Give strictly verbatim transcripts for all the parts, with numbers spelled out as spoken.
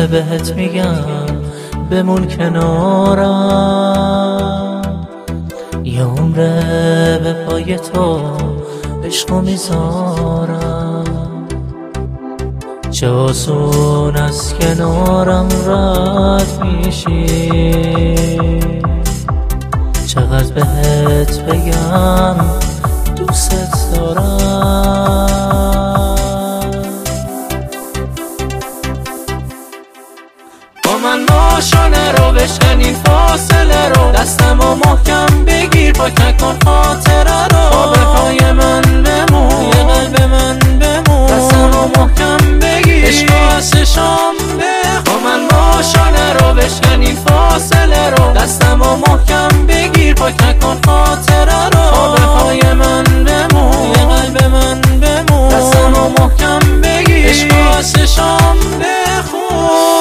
بهت میگم بمون کنارم، یه عمره به پای تو عشقو میذارم. چه آسون از کنارم رد میشی، چقدر بهت بگم دوست دارم. با من باشو نرو بشکن این فاصله رو، دستم و محکم بگیر پاک نکن خاطره رو. با به پای من بمون، یه قلب من بمون، دستم و محکم بگیر عشقا از چشام بخون. با من باشو نرو بشکن این فاصله رو، دستم و محکم بگیر پاک نکن خاطره رو. با به پای من بمون، یه قلب من بمون، دستم و محکم بگیر عشقا از چشام بخون.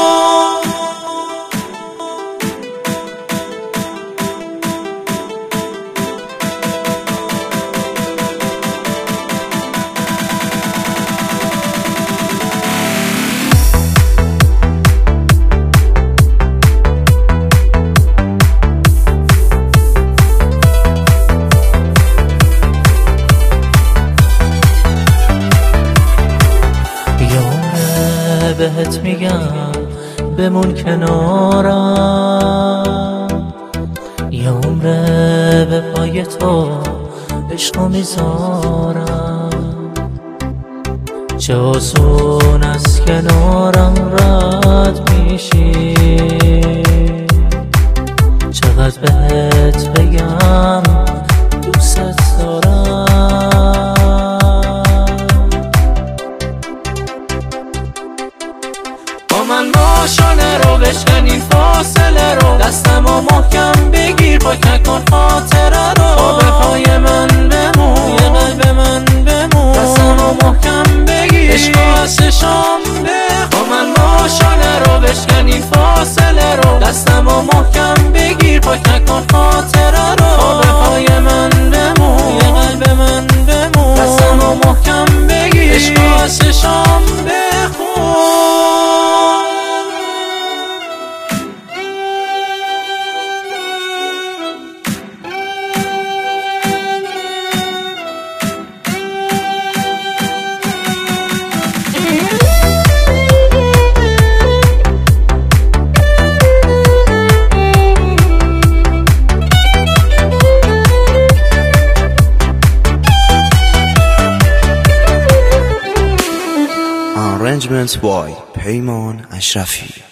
بهت میگم بمون کنارم، یه عمره به پای تو عشقو میذارم. چه آسون از کنارم رد میشی، چقدر بهت بگم دوست دارم. با من باشو نرو بشکن این فاصله رو، دستم و محکم بگیر پاک نکن خاطره رو. با به پای من بمون، یه قلب من بمون، دستم و محکم بگیر عشقا از چشام بخون. با من باشو نرو بشکن این فاصله رو، دستم و محکم بگیر پاک نکن خاطره رو. با به پای من بمون، یه قلب من بمون، دستم و محکم بگیر عشقا از چشام بخون. Arrangements by Peyman Ashrafi.